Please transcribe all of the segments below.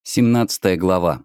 17 глава.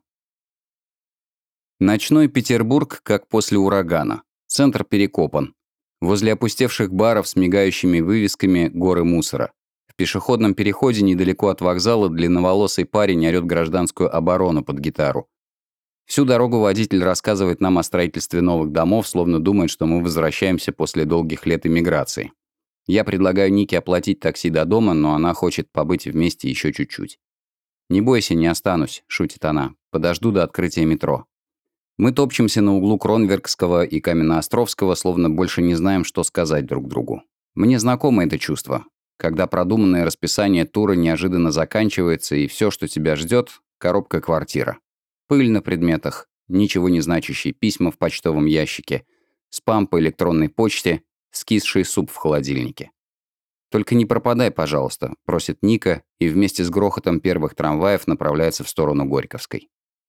Ночной Петербург, как после урагана. Центр перекопан. Возле опустевших баров с мигающими вывесками горы мусора. В пешеходном переходе недалеко от вокзала длинноволосый парень орёт гражданскую оборону под гитару. Всю дорогу водитель рассказывает нам о строительстве новых домов, словно думает, что мы возвращаемся после долгих лет эмиграции. Я предлагаю Нике оплатить такси до дома, но она хочет побыть вместе еще чуть-чуть. «Не бойся, не останусь», — шутит она. «Подожду до открытия метро». Мы топчемся на углу Кронверкского и Каменноостровского, словно больше не знаем, что сказать друг другу. Мне знакомо это чувство, когда продуманное расписание тура неожиданно заканчивается, и все, что тебя ждет — коробка-квартира. Пыль на предметах, ничего не значащие письма в почтовом ящике, спам по электронной почте, скисший суп в холодильнике. «Только не пропадай, пожалуйста», — просит Ника, и вместе с грохотом первых трамваев направляется в сторону Горьковской.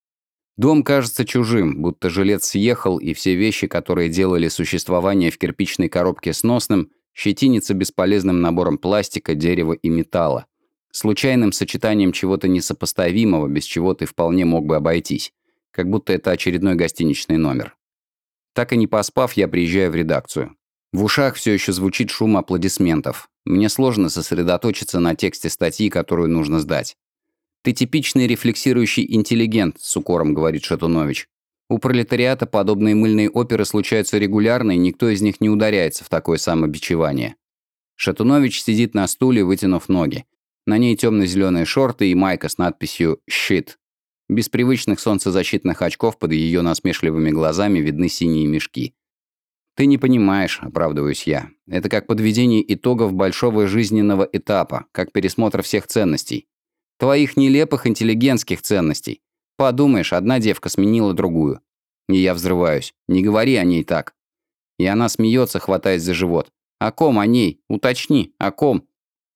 Дом кажется чужим, будто жилец съехал, и все вещи, которые делали существование в кирпичной коробке сносным, щетинятся бесполезным набором пластика, дерева и металла, случайным сочетанием чего-то несопоставимого, без чего ты вполне мог бы обойтись, как будто это очередной гостиничный номер. Так и не поспав, я приезжаю в редакцию. В ушах все еще звучит шум аплодисментов. Мне сложно сосредоточиться на тексте статьи, которую нужно сдать. «Ты типичный рефлексирующий интеллигент», — с укором говорит Шатунович. «У пролетариата подобные мыльные оперы случаются регулярно, и никто из них не ударяется в такое самобичевание». Шатунович сидит на стуле, вытянув ноги. На ней темно-зеленые шорты и майка с надписью «Shit». Без привычных солнцезащитных очков под ее насмешливыми глазами видны синие мешки. «Ты не понимаешь», — оправдываюсь я. «Это как подведение итогов большого жизненного этапа, как пересмотр всех ценностей. Твоих нелепых интеллигентских ценностей. Подумаешь, одна девка сменила другую». И я взрываюсь. «Не говори о ней так». И она смеется, хватаясь за живот. «О ком о ней? Уточни, о ком?»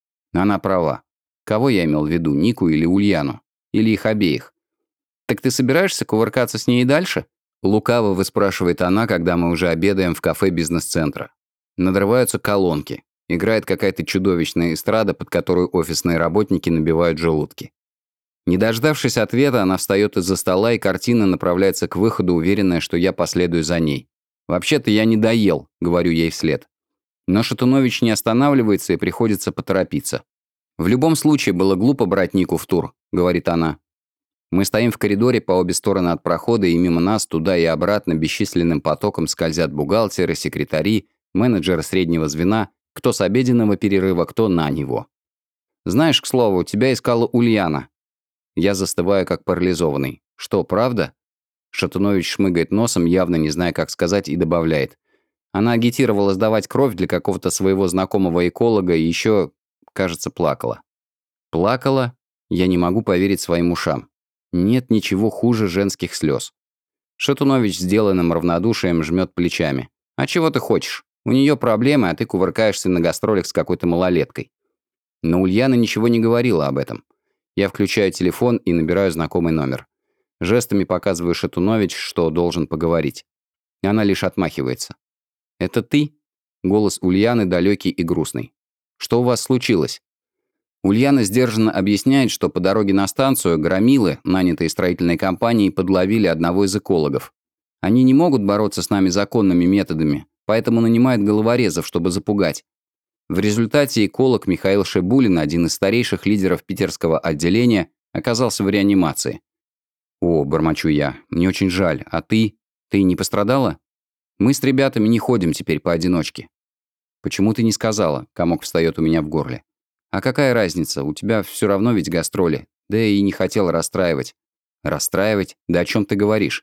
Она права. Кого я имел в виду, Нику или Ульяну? Или их обеих? «Так ты собираешься кувыркаться с ней и дальше?» Лукаво выспрашивает она, когда мы уже обедаем в кафе бизнес-центра. Надрываются колонки. Играет какая-то чудовищная эстрада, под которую офисные работники набивают желудки. Не дождавшись ответа, она встает из-за стола, и картина направляется к выходу, уверенная, что я последую за ней. «Вообще-то я не доел», — говорю ей вслед. Но Шатунович не останавливается, и приходится поторопиться. «В любом случае было глупо брать Нику в тур», — говорит она. Мы стоим в коридоре по обе стороны от прохода, и мимо нас туда и обратно бесчисленным потоком скользят бухгалтеры, секретари, менеджеры среднего звена, кто с обеденного перерыва, кто на него. «Знаешь, к слову, тебя искала Ульяна». Я застываю, как парализованный. «Что, правда?» Шатунович шмыгает носом, явно не зная, как сказать, и добавляет. Она агитировала сдавать кровь для какого-то своего знакомого эколога и еще, кажется, плакала. Плакала? Я не могу поверить своим ушам. Нет ничего хуже женских слез. Шатунович сделанным равнодушием жмет плечами. «А чего ты хочешь? У нее проблемы, а ты кувыркаешься на гастролях с какой-то малолеткой». Но Ульяна ничего не говорила об этом. Я включаю телефон и набираю знакомый номер. Жестами показываю Шатунович, что должен поговорить. Она лишь отмахивается. «Это ты?» Голос Ульяны далекий и грустный. «Что у вас случилось?» Ульяна сдержанно объясняет, что по дороге на станцию громилы, нанятые строительной компанией, подловили одного из экологов. Они не могут бороться с нами законными методами, поэтому нанимают головорезов, чтобы запугать. В результате эколог Михаил Шибулин, один из старейших лидеров питерского отделения, оказался в реанимации. «О, бормочу я, мне очень жаль. А ты? Ты не пострадала? Мы с ребятами не ходим теперь поодиночке». «Почему ты не сказала?» Комок встает у меня в горле. «А какая разница? У тебя все равно ведь гастроли. Да и не хотел расстраивать». «Расстраивать? Да о чем ты говоришь?»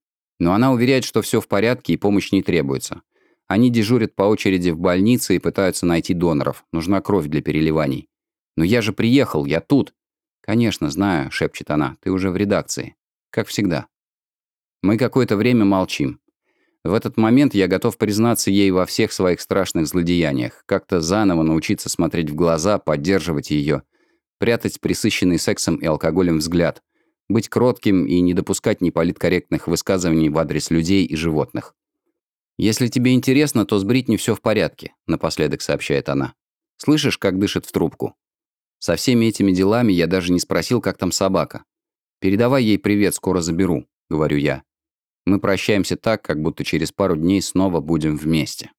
Но она уверяет, что все в порядке и помощь не требуется. Они дежурят по очереди в больнице и пытаются найти доноров. Нужна кровь для переливаний. «Но я же приехал, я тут». «Конечно, знаю», — шепчет она. «Ты уже в редакции. Как всегда». Мы какое-то время молчим. В этот момент я готов признаться ей во всех своих страшных злодеяниях, как-то заново научиться смотреть в глаза, поддерживать ее, прятать пресыщенный сексом и алкоголем взгляд, быть кротким и не допускать неполиткорректных высказываний в адрес людей и животных. «Если тебе интересно, то с Бритни все в порядке», — напоследок сообщает она. «Слышишь, как дышит в трубку?» Со всеми этими делами я даже не спросил, как там собака. «Передавай ей привет, скоро заберу», — говорю я. Мы прощаемся так, как будто через пару дней снова будем вместе.